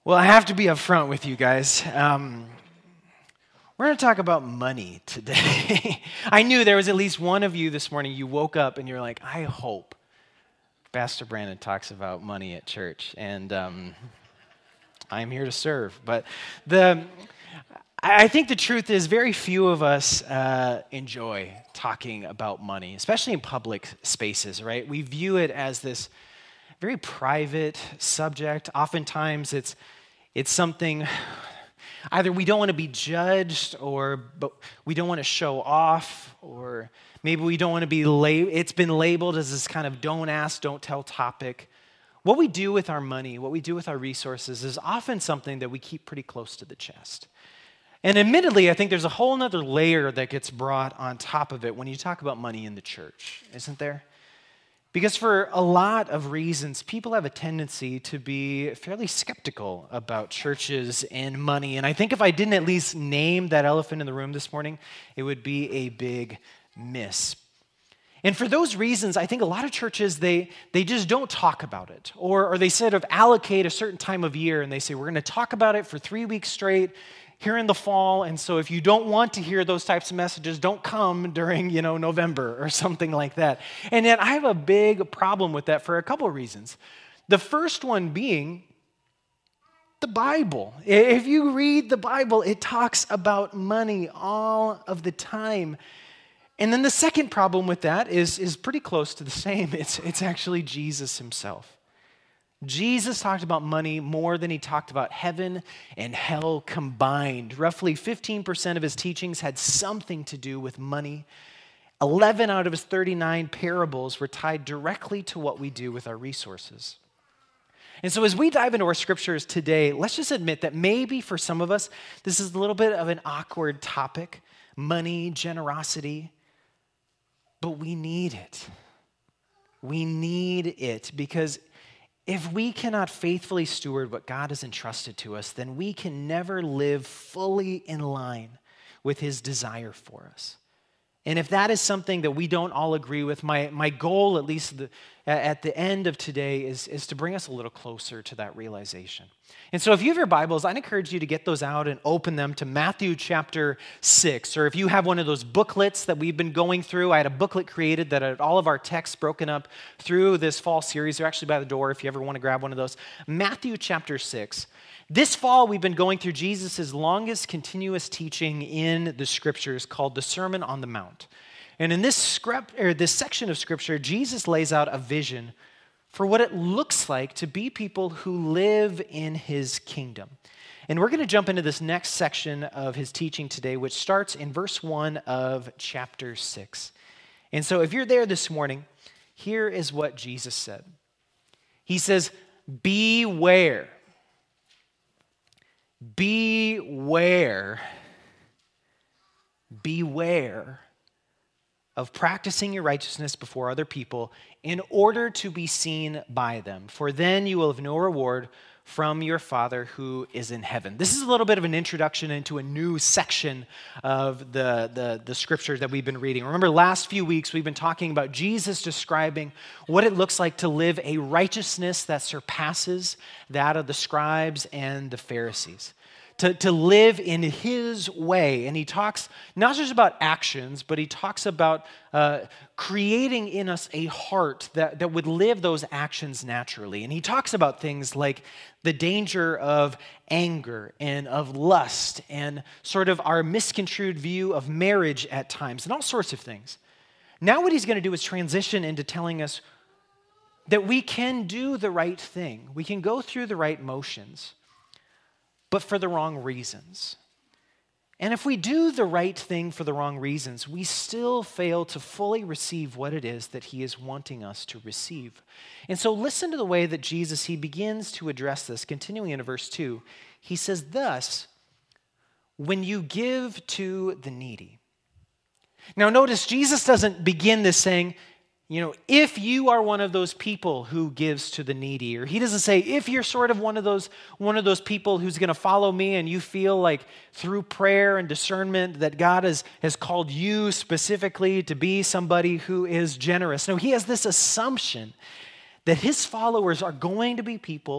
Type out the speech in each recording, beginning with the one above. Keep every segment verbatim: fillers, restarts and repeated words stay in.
Well, I have to be upfront with you guys. Um, we're going to talk about money today. I knew there was at least one of you this morning, you woke up and you're like, I hope Pastor Brandon talks about money at church. And um, I'm here to serve. But the, I think the truth is very few of us uh, enjoy talking about money, especially in public spaces, right? We view it as this very private subject. Oftentimes it's it's something either we don't want to be judged, or but we don't want to show off, or maybe we don't want to be lab- it's been labeled as this kind of don't ask, don't tell topic. What we do with our money, what we do with our resources is often something that we keep pretty close to the chest. And admittedly, I think there's a whole other layer that gets brought on top of it when you talk about money in the church, isn't there? Because for a lot of reasons, people have a tendency to be fairly skeptical about churches and money. And I think if I didn't at least name that elephant in the room this morning, it would be a big miss. And for those reasons, I think a lot of churches, they, they just don't talk about it. Or, or they sort of allocate a certain time of year and they say, we're going to talk about it for three weeks straight here in the fall, and so if you don't want to hear those types of messages, don't come during, you know, November or something like that. And yet I have a big problem with that for a couple of reasons. The first one being the Bible. If you read the Bible, it talks about money all of the time. And then the second problem with that is, is pretty close to the same. It's, it's actually Jesus himself. Jesus talked about money more than he talked about heaven and hell combined. Roughly fifteen percent of his teachings had something to do with money. eleven out of his thirty-nine parables were tied directly to what we do with our resources. And so as we dive into our scriptures today, let's just admit that maybe for some of us, this is a little bit of an awkward topic, money, generosity, but we need it. We need it because if we cannot faithfully steward what God has entrusted to us, then we can never live fully in line with his desire for us. And if that is something that we don't all agree with, my, my goal, at least the, at the end of today, is, is to bring us a little closer to that realization. And so if you have your Bibles, I'd encourage you to get those out and open them to Matthew chapter six. Or if you have one of those booklets that we've been going through, I had a booklet created that had all of our texts broken up through this fall series. They're actually by the door if you ever want to grab one of those. Matthew chapter six. This fall, we've been going through Jesus' longest continuous teaching in the scriptures called the Sermon on the Mount. And in this script, or this section of scripture, Jesus lays out a vision for what it looks like to be people who live in his kingdom. And we're going to jump into this next section of his teaching today, which starts in verse one of chapter six. And so if you're there this morning, here is what Jesus said. He says, beware. Beware, beware of practicing your righteousness before other people in order to be seen by them, for then you will have no reward from your Father who is in heaven. This is a little bit of an introduction into a new section of the, the, the scripture that we've been reading. Remember, last few weeks we've been talking about Jesus describing what it looks like to live a righteousness that surpasses that of the scribes and the Pharisees. To, to live in his way. And he talks not just about actions, but he talks about uh, creating in us a heart that, that would live those actions naturally. And he talks about things like the danger of anger and of lust and sort of our misconstrued view of marriage at times and all sorts of things. Now what he's going to do is transition into telling us that we can do the right thing. We can go through the right motions, but for the wrong reasons. And if we do the right thing for the wrong reasons, we still fail to fully receive what it is that he is wanting us to receive. And so listen to the way that Jesus, he begins to address this, continuing into verse two. He says, thus, when you give to the needy. Now notice, Jesus doesn't begin this saying, you know, if you are one of those people who gives to the needy, or he doesn't say, if you're sort of one of those one of those people who's going to follow me and you feel like through prayer and discernment that God has, has called you specifically to be somebody who is generous. No, he has this assumption that his followers are going to be people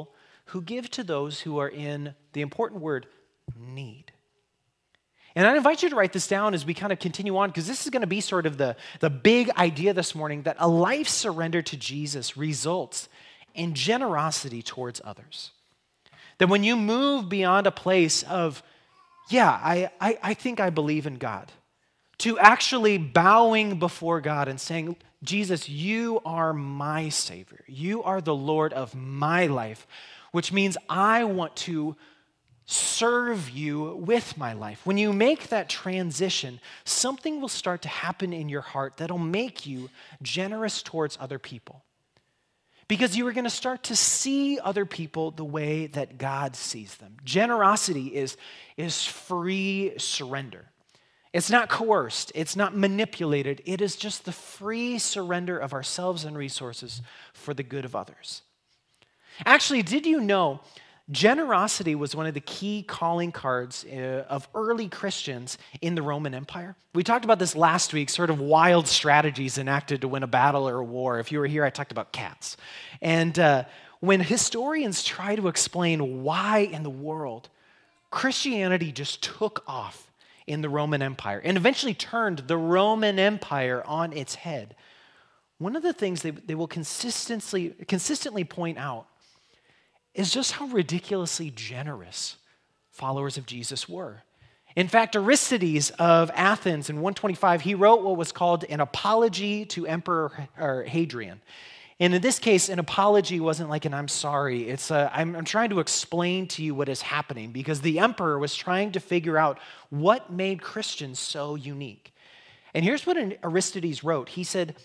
who give to those who are in, the important word, need. And I invite you to write this down as we kind of continue on, because this is going to be sort of the, the big idea this morning, that a life surrendered to Jesus results in generosity towards others. That when you move beyond a place of, yeah, I, I, I think I believe in God, to actually bowing before God and saying, Jesus, you are my Savior. You are the Lord of my life, which means I want to serve you with my life. When you make that transition, something will start to happen in your heart that'll make you generous towards other people. Because you are going to start to see other people the way that God sees them. Generosity is, is free surrender. It's not coerced. It's not manipulated. It is just the free surrender of ourselves and resources for the good of others. Actually, did you know generosity was one of the key calling cards uh, of early Christians in the Roman Empire? We talked about this last week, sort of wild strategies enacted to win a battle or a war. If you were here, I talked about cats. And uh, when historians try to explain why in the world Christianity just took off in the Roman Empire and eventually turned the Roman Empire on its head, one of the things they, they will consistently, consistently point out is just how ridiculously generous followers of Jesus were. In fact, Aristides of Athens in one twenty-five, he wrote what was called an apology to Emperor Hadrian. And in this case, an apology wasn't like an I'm sorry. It's a, I'm, I'm trying to explain to you what is happening, because the emperor was trying to figure out what made Christians so unique. And here's what Aristides wrote. He said,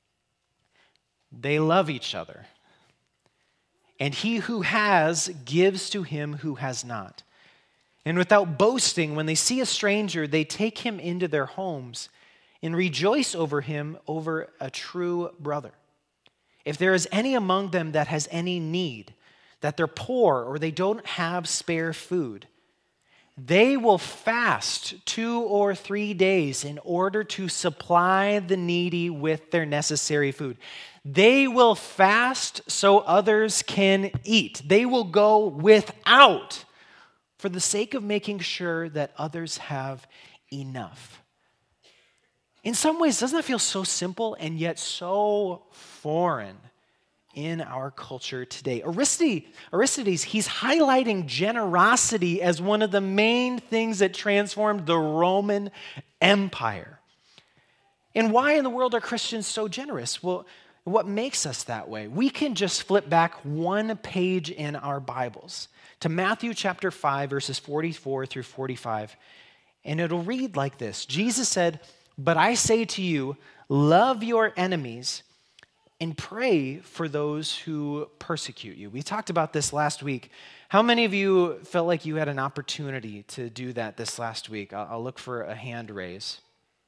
they love each other. And he who has gives to him who has not. And without boasting, when they see a stranger, they take him into their homes and rejoice over him over a true brother. If there is any among them that has any need, that they're poor or they don't have spare food, they will fast two or three days in order to supply the needy with their necessary food. They will fast so others can eat. They will go without for the sake of making sure that others have enough. In some ways, doesn't that feel so simple and yet so foreign in our culture today? Aristides, Aristides, he's highlighting generosity as one of the main things that transformed the Roman Empire. And why in the world are Christians so generous? Well, what makes us that way? We can just flip back one page in our Bibles to Matthew chapter five, verses forty-four through forty-five, and it'll read like this. Jesus said, "But I say to you, love your enemies and pray for those who persecute you." We talked about this last week. How many of you felt like you had an opportunity to do that this last week? I'll, I'll look for a hand raise.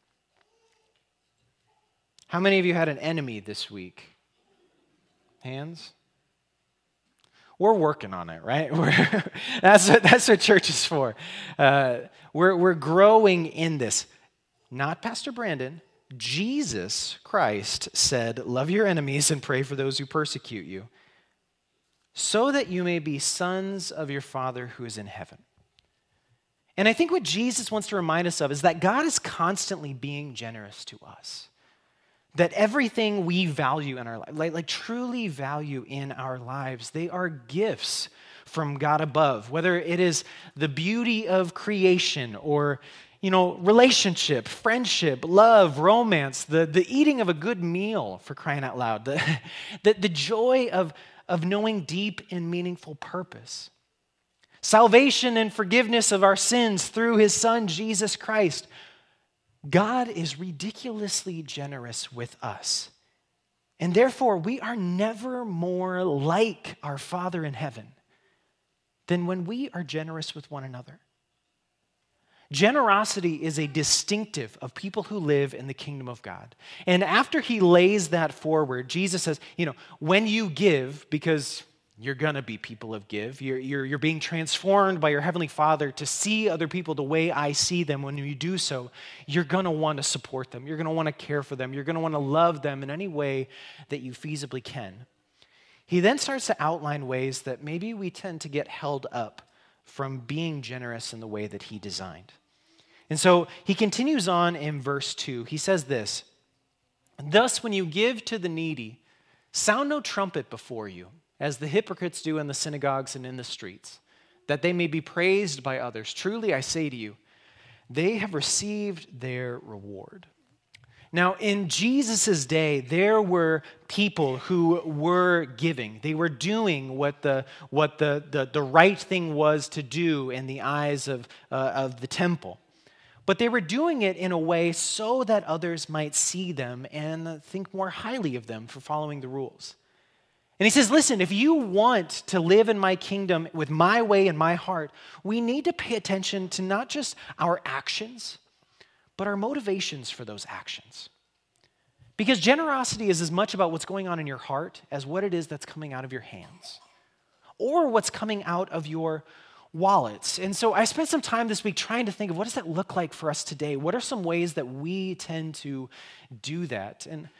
How many of you had an enemy this week? Hands? We're working on it, right? We're, that's, what, that's what church is for. Uh, we're, we're growing in this. Not Pastor Brandon. Jesus Christ said, love your enemies and pray for those who persecute you, so that you may be sons of your Father who is in heaven. And I think what Jesus wants to remind us of is that God is constantly being generous to us. That everything we value in our life, like, like truly value in our lives, they are gifts from God above, whether it is the beauty of creation or, you know, relationship, friendship, love, romance, the, the eating of a good meal, for crying out loud, the, the, the joy of, of knowing deep and meaningful purpose. Salvation and forgiveness of our sins through his Son, Jesus Christ. God is ridiculously generous with us. And therefore, we are never more like our Father in heaven than when we are generous with one another. Generosity is a distinctive of people who live in the kingdom of God. And after he lays that forward, Jesus says, you know, when you give, because you're going to be people of give, you're, you're, you're being transformed by your Heavenly Father to see other people the way I see them. When you do so, you're going to want to support them. You're going to want to care for them. You're going to want to love them in any way that you feasibly can. he then starts to outline ways that maybe we tend to get held up from being generous in the way that he designed. And so he continues on in verse two. He says this, "Thus when you give to the needy, sound no trumpet before you, as the hypocrites do in the synagogues and in the streets, that they may be praised by others. Truly I say to you, they have received their reward." Now, in Jesus' day, there were people who were giving. They were doing what the, what the, the, the right thing was to do in the eyes of, uh, of the temple. But they were doing it in a way so that others might see them and think more highly of them for following the rules. And he says, listen, if you want to live in my kingdom with my way and my heart, we need to pay attention to not just our actions, but our motivations for those actions. Because generosity is as much about what's going on in your heart as what it is that's coming out of your hands or what's coming out of your wallets. And so I spent some time this week trying to think of what does that look like for us today? What are some ways that we tend to do that? And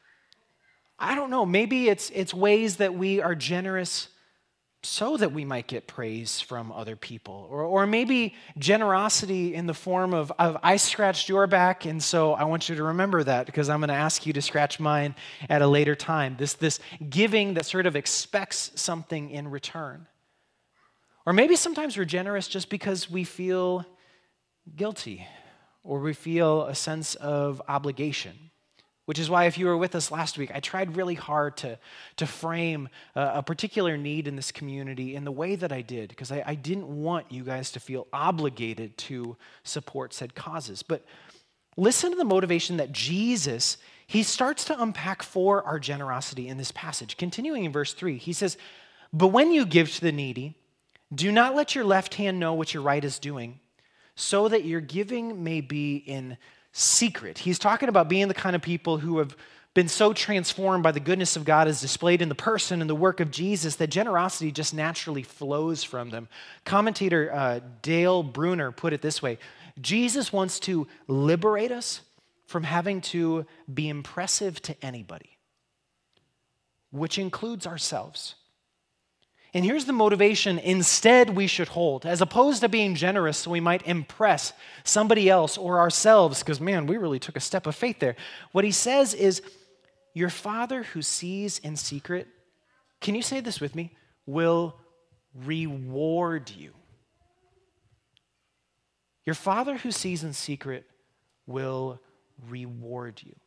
I don't know, maybe it's it's ways that we are generous so that we might get praise from other people. Or, or maybe generosity in the form of, of, I scratched your back, and so I want you to remember that because I'm going to ask you to scratch mine at a later time. This, this giving that sort of expects something in return. Or maybe sometimes we're generous just because we feel guilty or we feel a sense of obligation. Which is why if you were with us last week, I tried really hard to, to frame a, a particular need in this community in the way that I did, because I, I didn't want you guys to feel obligated to support said causes. But listen to the motivation that Jesus, he starts to unpack for our generosity in this passage. Continuing in verse three, he says, "But when you give to the needy, do not let your left hand know what your right is doing, so that your giving may be in secret." He's talking about being the kind of people who have been so transformed by the goodness of God as displayed in the person and the work of Jesus that generosity just naturally flows from them. Commentator uh, Dale Bruner put it this way: Jesus wants to liberate us from having to be impressive to anybody, which includes ourselves. And here's the motivation instead we should hold. As opposed to being generous so we might impress somebody else or ourselves, because man, we really took a step of faith there. What he says is, your Father who sees in secret, can you say this with me, will reward you. Your Father who sees in secret will reward you.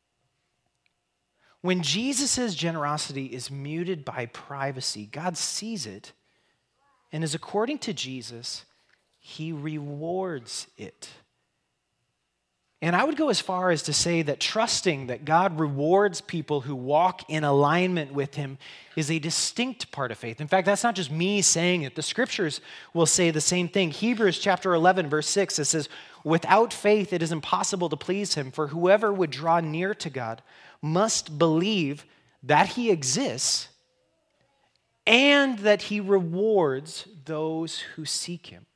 When Jesus' generosity is muted by privacy, God sees it, and as according to Jesus, he rewards it. And I would go as far as to say that trusting that God rewards people who walk in alignment with him is a distinct part of faith. In fact, that's not just me saying it. The scriptures will say the same thing. Hebrews chapter eleven, verse six, it says, "Without faith it is impossible to please him, for whoever would draw near to God must believe that he exists and that he rewards those who seek him."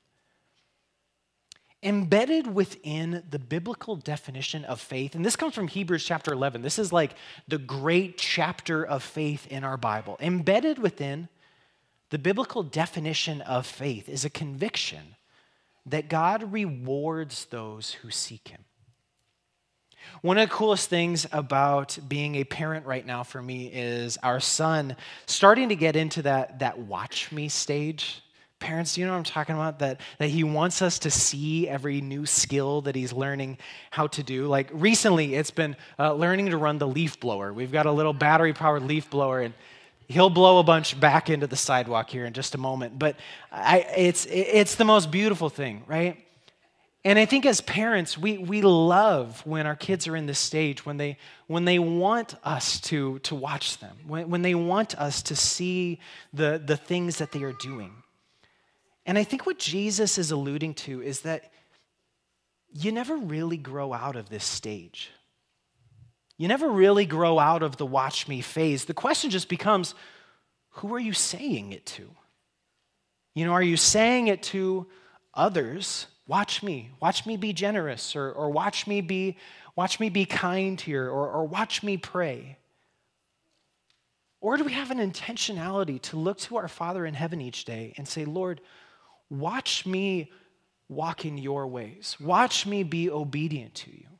Embedded within the biblical definition of faith, and this comes from Hebrews chapter eleven. This is like the great chapter of faith in our Bible. Embedded within the biblical definition of faith is a conviction that God rewards those who seek him. One of the coolest things about being a parent right now for me is our son starting to get into that, that watch me stage. Parents, do you know what I'm talking about? That, that he wants us to see every new skill that he's learning how to do. Like recently, it's been uh, learning to run the leaf blower. We've got a little battery-powered leaf blower, and he'll blow a bunch back into the sidewalk here in just a moment. But I, it's, it's the most beautiful thing, right? And I think as parents, we, we love when our kids are in this stage, when they, when they want us to, to watch them, when, when they want us to see the, the things that they are doing. And I think what Jesus is alluding to is that you never really grow out of this stage. You never really grow out of the watch me phase. The question just becomes, who are you saying it to? You know, are you saying it to others? Watch me, watch me be generous, or, or watch me be, watch me be kind here, or, or watch me pray. Or do we have an intentionality to look to our Father in heaven each day and say, Lord, watch me walk in your ways. Watch me be obedient to you.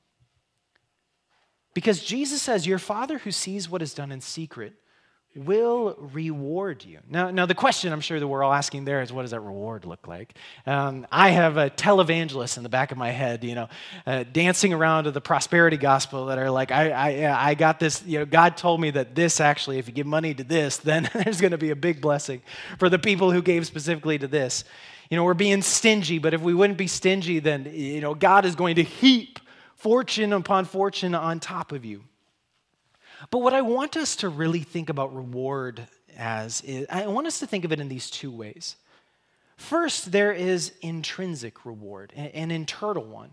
Because Jesus says, your Father who sees what is done in secret will reward you. Now, now the question I'm sure that we're all asking there is, what does that reward look like? Um, I have a televangelist in the back of my head, you know, uh, dancing around to the prosperity gospel that are like, I, I, I got this, you know, God told me that this actually, if you give money to this, then there's going to be a big blessing for the people who gave specifically to this. You know, we're being stingy, but if we wouldn't be stingy, then, you know, God is going to heap fortune upon fortune on top of you. But what I want us to really think about reward as is, I want us to think of it in these two ways. First, there is intrinsic reward, an internal one.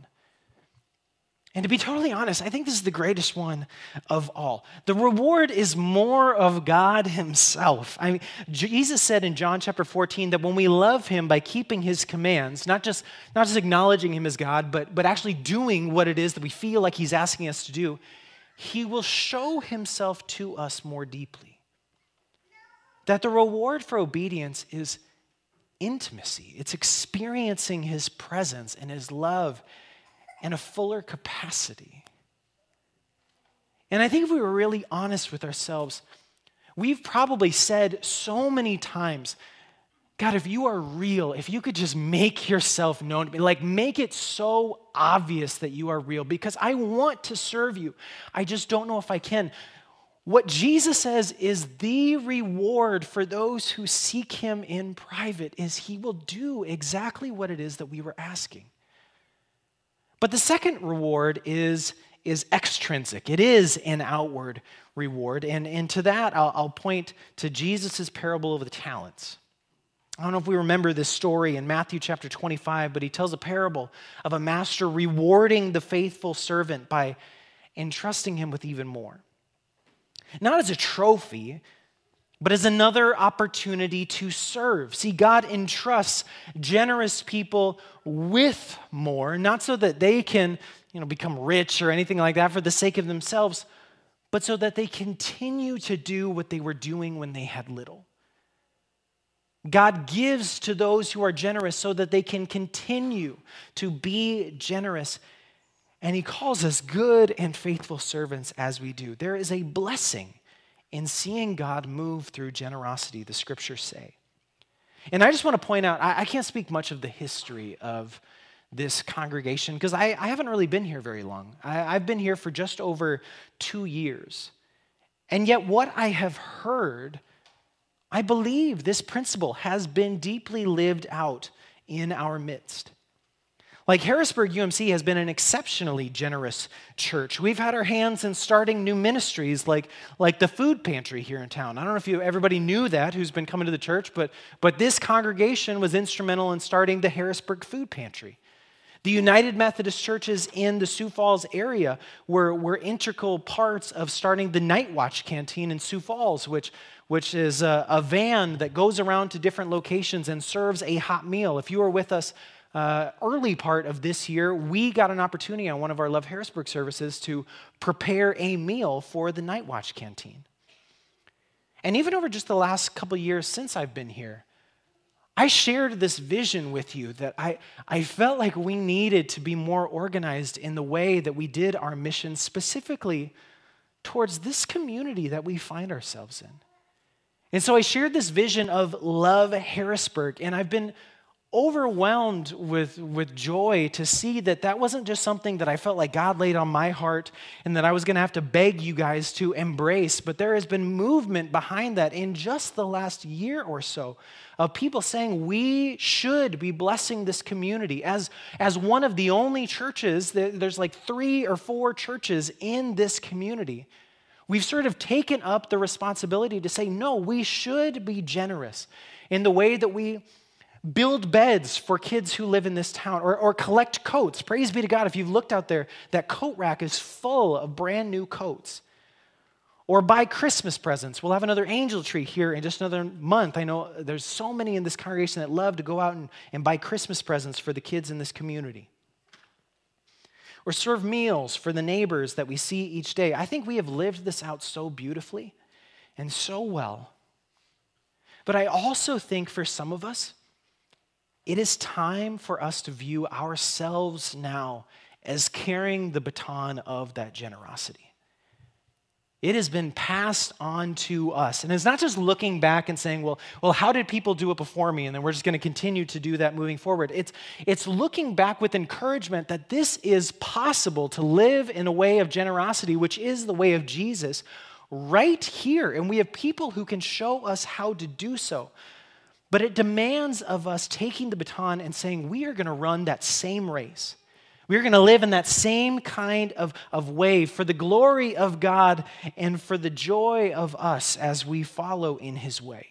And to be totally honest, I think this is the greatest one of all. The reward is more of God himself. I mean, Jesus said in John chapter fourteen that when we love him by keeping his commands, not just, not just acknowledging him as God, but, but actually doing what it is that we feel like he's asking us to do, he will show himself to us more deeply. That the reward for obedience is intimacy. It's experiencing his presence and his love in a fuller capacity. And I think if we were really honest with ourselves, we've probably said so many times, God, if you are real, if you could just make yourself known to me, like make it so obvious that you are real, because I want to serve you. I just don't know if I can. What Jesus says is the reward for those who seek him in private is he will do exactly what it is that we were asking. But the second reward is, is extrinsic. It is an outward reward. And, and to that, I'll, I'll point to Jesus' parable of the talents. I don't know if we remember this story in Matthew chapter twenty-five, but he tells a parable of a master rewarding the faithful servant by entrusting him with even more. Not as a trophy, but as another opportunity to serve. See, God entrusts generous people with more, not so that they can, you know, become rich or anything like that for the sake of themselves, but so that they continue to do what they were doing when they had little. God gives to those who are generous so that they can continue to be generous. And he calls us good and faithful servants as we do. There is a blessing in seeing God move through generosity, the scriptures say. And I just want to point out, I, I can't speak much of the history of this congregation because I, I haven't really been here very long. I, I've been here for just over two years. And yet what I have heard, I believe this principle has been deeply lived out in our midst. Like Harrisburg U M C has been an exceptionally generous church. We've had our hands in starting new ministries like, like the food pantry here in town. I don't know if you, everybody knew that who's been coming to the church, but, but this congregation was instrumental in starting the Harrisburg food pantry. The United Methodist churches in the Sioux Falls area were, were integral parts of starting the Night Watch Canteen in Sioux Falls, which, which is a, a van that goes around to different locations and serves a hot meal. If you were with us Uh, early part of this year, we got an opportunity on one of our Love Harrisburg services to prepare a meal for the Night Watch Canteen. And even over just the last couple years since I've been here, I shared this vision with you that I, I felt like we needed to be more organized in the way that we did our mission, specifically towards this community that we find ourselves in. And so I shared this vision of Love Harrisburg, and I've been overwhelmed with, with joy to see that that wasn't just something that I felt like God laid on my heart and that I was going to have to beg you guys to embrace, but there has been movement behind that in just the last year or so of people saying we should be blessing this community. As, as one of the only churches, there's like three or four churches in this community, we've sort of taken up the responsibility to say, no, we should be generous in the way that we build beds for kids who live in this town, or, or collect coats. Praise be to God, if you've looked out there, that coat rack is full of brand new coats. Or buy Christmas presents. We'll have another angel tree here in just another month. I know there's so many in this congregation that love to go out and, and buy Christmas presents for the kids in this community. Or serve meals for the neighbors that we see each day. I think we have lived this out so beautifully. and so well. But I also think for some of us, it is time for us to view ourselves now as carrying the baton of that generosity. It has been passed on to us. And it's not just looking back and saying, well, well, how did people do it before me? And then we're just going to continue to do that moving forward. It's, it's looking back with encouragement that this is possible to live in a way of generosity, which is the way of Jesus, right here. And we have people who can show us how to do so. But it demands of us taking the baton and saying, we are going to run that same race. We're going to live in that same kind of, of way for the glory of God and for the joy of us as we follow in his way.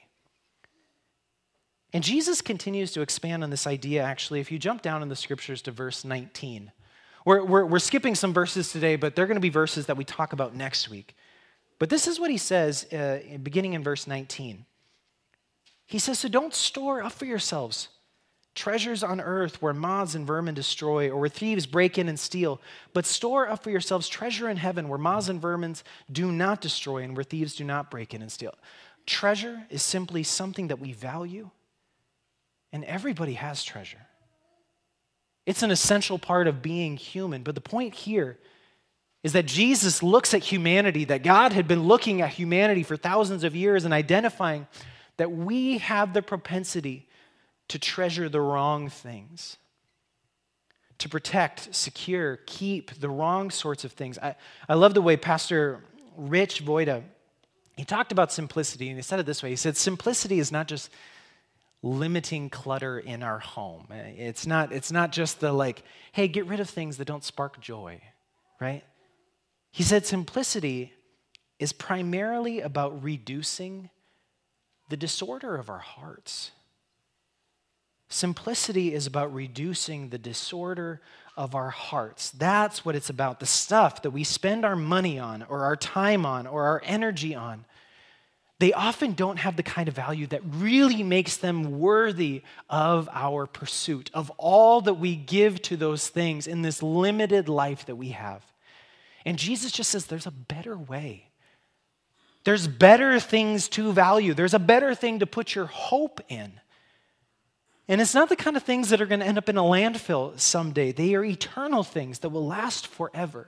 And Jesus continues to expand on this idea, actually, if you jump down in the scriptures to verse nineteen. We're, we're, we're skipping some verses today, but they're going to be verses that we talk about next week. But this is what he says, uh, beginning in verse nineteen. He says, so don't store up for yourselves treasures on earth where moths and vermin destroy, or where thieves break in and steal. But store up for yourselves treasure in heaven where moths and vermin do not destroy, and where thieves do not break in and steal. Treasure is simply something that we value, and everybody has treasure. It's an essential part of being human. But the point here is that Jesus looks at humanity, that God had been looking at humanity for thousands of years and identifying that we have the propensity to treasure the wrong things, to protect, secure, keep the wrong sorts of things. I, I love the way Pastor Rich Voida, he talked about simplicity, and he said it this way. He said, simplicity is not just limiting clutter in our home. It's not, it's not just the like, hey, get rid of things that don't spark joy, right? He said simplicity is primarily about reducing the disorder of our hearts. Simplicity is about reducing the disorder of our hearts. That's what it's about. The stuff that we spend our money on, or our time on, or our energy on, they often don't have the kind of value that really makes them worthy of our pursuit, of all that we give to those things in this limited life that we have. And Jesus just says there's a better way. There's better things to value. There's a better thing to put your hope in. And it's not the kind of things that are going to end up in a landfill someday. They are eternal things that will last forever.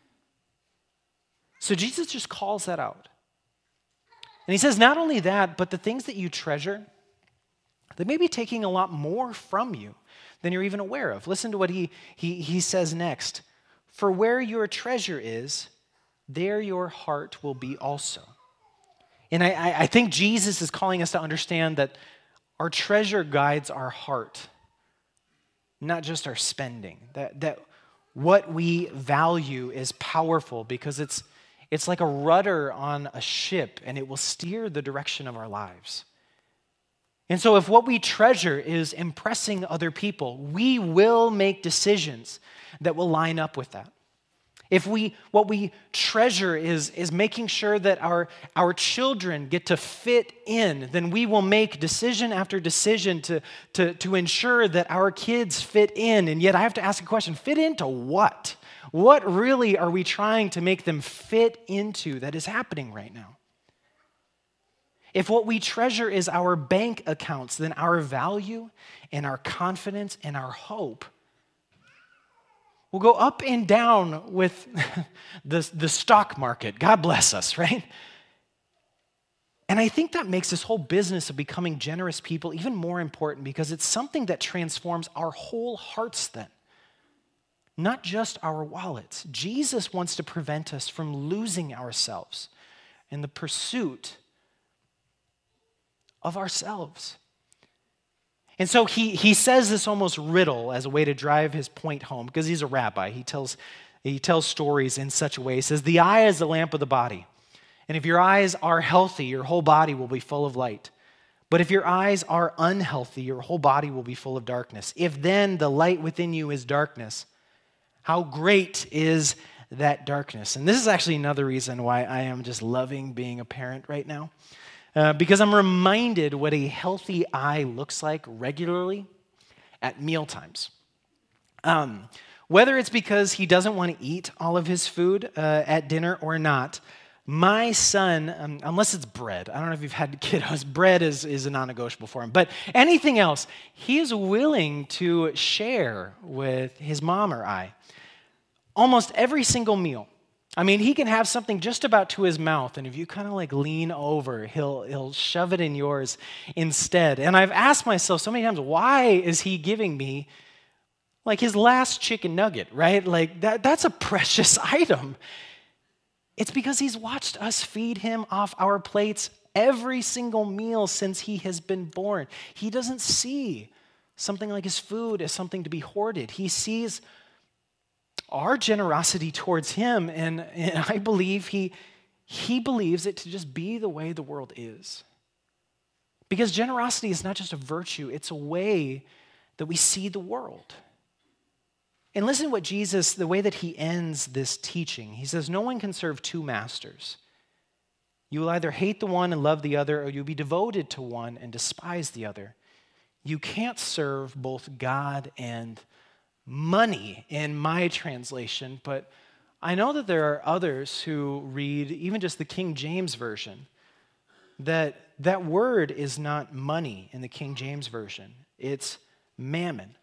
So Jesus just calls that out. And he says not only that, but the things that you treasure, they may be taking a lot more from you than you're even aware of. Listen to what he, he, he says next. For where your treasure is, there your heart will be also. And I, I think Jesus is calling us to understand that our treasure guides our heart, not just our spending. That, that what we value is powerful because it's, it's like a rudder on a ship, and it will steer the direction of our lives. And so if what we treasure is impressing other people, we will make decisions that will line up with that. If we, what we treasure is, is making sure that our, our children get to fit in, then we will make decision after decision to, to, to ensure that our kids fit in. And yet I have to ask a question, fit into what? What really are we trying to make them fit into that is happening right now? If what we treasure is our bank accounts, then our value and our confidence and our hope will go up and down with the, the stock market. God bless us, right? And I think that makes this whole business of becoming generous people even more important because it's something that transforms our whole hearts then, not just our wallets. Jesus wants to prevent us from losing ourselves in the pursuit of ourselves. And so he, he says this almost riddle as a way to drive his point home because he's a rabbi. He tells, he tells stories in such a way. He says, the eye is the lamp of the body. And if your eyes are healthy, your whole body will be full of light. But if your eyes are unhealthy, your whole body will be full of darkness. If then the light within you is darkness, how great is that darkness? And this is actually another reason why I am just loving being a parent right now. Uh, because I'm reminded what a healthy eye looks like regularly at mealtimes. Um, whether it's because he doesn't want to eat all of his food uh, at dinner or not, My son, um, unless it's bread, I don't know if you've had kiddos, bread is, is a non-negotiable for him, but anything else, he is willing to share with his mom or I. Almost every single meal. I mean, he can have something just about to his mouth, and if you kind of like lean over, he'll, he'll shove it in yours instead. And I've asked myself so many times, why is he giving me like his last chicken nugget, right? Like that, that's a precious item. It's because he's watched us feed him off our plates every single meal since he has been born. He doesn't see something like his food as something to be hoarded. He sees our generosity towards him, and, and I believe he, he believes it to just be the way the world is. Because generosity is not just a virtue, it's a way that we see the world. And listen to what Jesus, the way that he ends this teaching. He says, no one can serve two masters. You will either hate the one and love the other, or you'll be devoted to one and despise the other. You can't serve both God and money in my translation, but I know that there are others who read even just the King James Version, that that word is not money in the King James Version. It's mammon.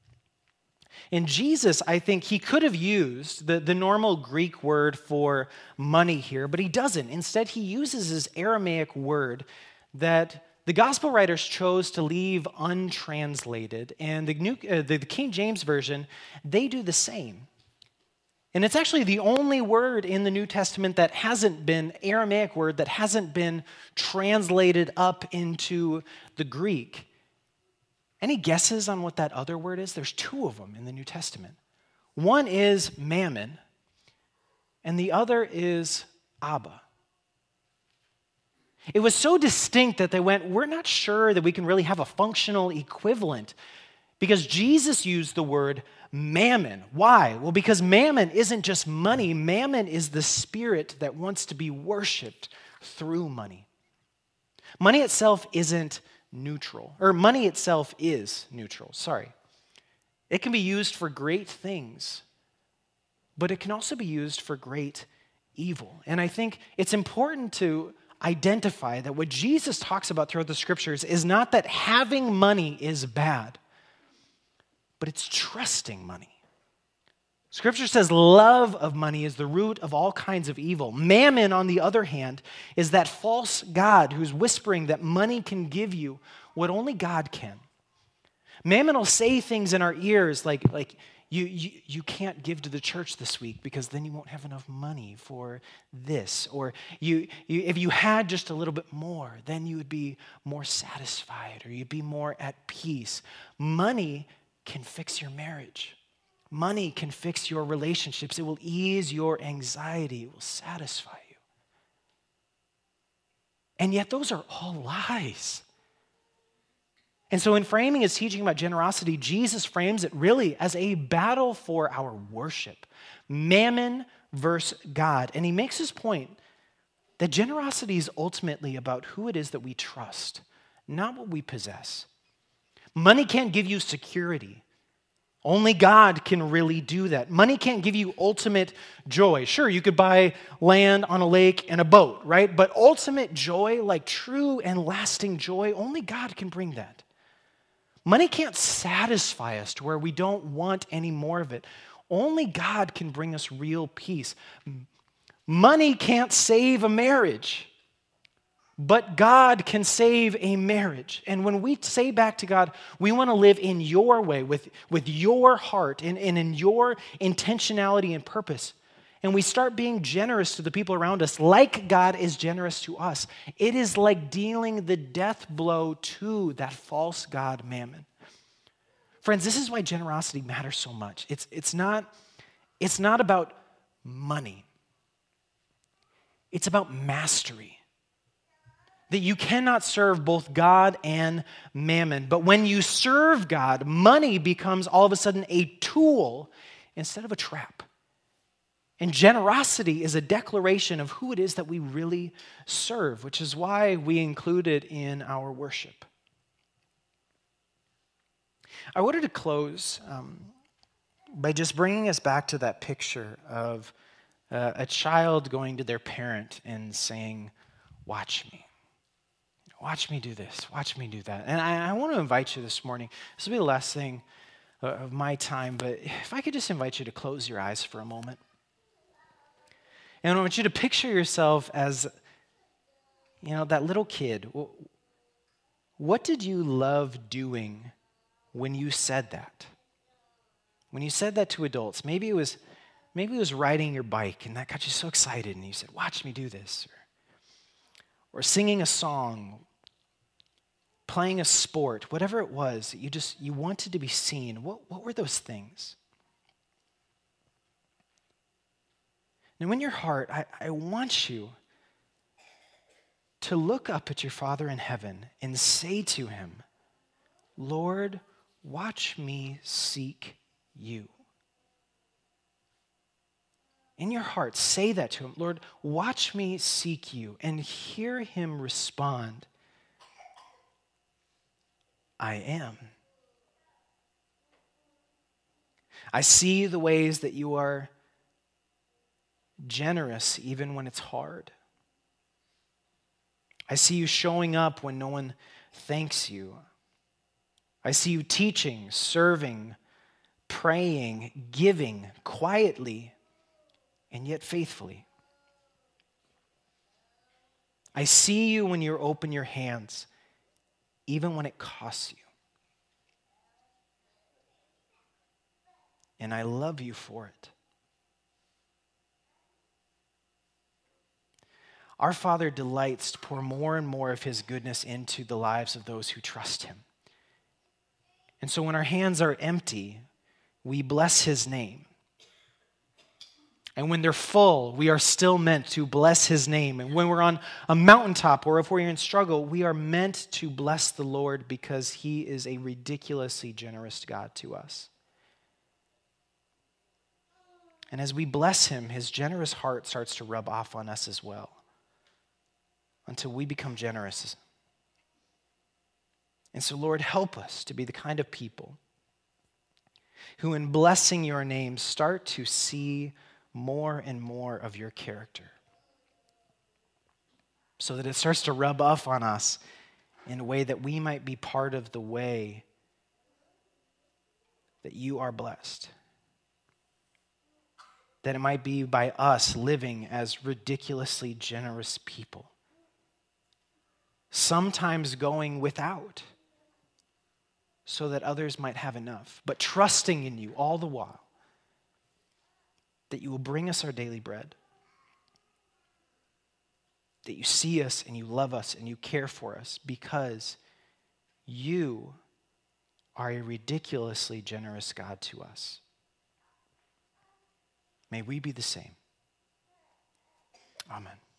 In Jesus, I think he could have used the, the normal Greek word for money here, but he doesn't. Instead, he uses his Aramaic word that the gospel writers chose to leave untranslated, and the, New, uh, the, the King James Version, they do the same. And it's actually the only word in the New Testament that hasn't been, Aramaic word, that hasn't been translated up into the Greek. Any guesses on what that other word is? There's two of them in the New Testament. One is mammon, and the other is Abba. It was so distinct that they went, we're not sure that we can really have a functional equivalent, because Jesus used the word mammon. Why? Well, because mammon isn't just money. Mammon is the spirit that wants to be worshiped through money. Money itself isn't neutral, or money itself is neutral, sorry. It can be used for great things, but it can also be used for great evil. And I think it's important to identify that what Jesus talks about throughout the scriptures is not that having money is bad, but it's trusting money. Scripture says love of money is the root of all kinds of evil. Mammon, on the other hand, is that false god who's whispering that money can give you what only God can. Mammon will say things in our ears like, like you, you, you can't give to the church this week because then you won't have enough money for this. Or you, you, if you had just a little bit more, then you would be more satisfied, or you'd be more at peace. Money can fix your marriage. Money can fix your relationships. It will ease your anxiety. It will satisfy you. And yet those are all lies. And so in framing his teaching about generosity, Jesus frames it really as a battle for our worship. Mammon versus God. And he makes his point that generosity is ultimately about who it is that we trust, not what we possess. Money can't give you security. Only God can really do that. Money can't give you ultimate joy. Sure, you could buy land on a lake and a boat, right? But ultimate joy, like true and lasting joy, only God can bring that. Money can't satisfy us to where we don't want any more of it. Only God can bring us real peace. Money can't save a marriage, but God can save a marriage. And when we say back to God, we want to live in your way, with, with your heart, and, and in your intentionality and purpose, and we start being generous to the people around us like God is generous to us, it is like dealing the death blow to that false god Mammon. Friends, this is why generosity matters so much. It's, it's, not, it's not about money. It's about mastery. That you cannot serve both God and mammon. But when you serve God, money becomes all of a sudden a tool instead of a trap. And generosity is a declaration of who it is that we really serve, which is why we include it in our worship. I wanted to close um, by just bringing us back to that picture of Uh, a child going to their parent and saying, watch me. Watch me do this. Watch me do that. And I, I want to invite you this morning. This will be the last thing of my time, but if I could just invite you to close your eyes for a moment. And I want you to picture yourself as, you know, that little kid. What did you love doing when you said that? When you said that to adults, maybe it was maybe it was riding your bike and that got you so excited and you said, watch me do this. Or, or singing a song, playing a sport, whatever it was that you just, you wanted to be seen. What, what were those things? Now in your heart, I, I want you to look up at your Father in heaven and say to him, Lord, watch me seek you. In your heart, say that to him. Lord, watch me seek you, and hear him respond, I am. I see the ways that you are generous even when it's hard. I see you showing up when no one thanks you. I see you teaching, serving, praying, giving quietly and yet faithfully. I see you when you open your hands, even when it costs you. And I love you for it. Our Father delights to pour more and more of his goodness into the lives of those who trust him. And so when our hands are empty, we bless his name. And when they're full, we are still meant to bless his name. And when we're on a mountaintop or if we're in struggle, we are meant to bless the Lord because he is a ridiculously generous God to us. And as we bless him, his generous heart starts to rub off on us as well, until we become generous. And so, Lord, help us to be the kind of people who, in blessing your name, start to see more and more of your character, so that it starts to rub off on us in a way that we might be part of the way that you are blessed. That it might be by us living as ridiculously generous people, sometimes going without so that others might have enough, but trusting in you all the while that you will bring us our daily bread, that you see us and you love us and you care for us because you are a ridiculously generous God to us. May we be the same. Amen.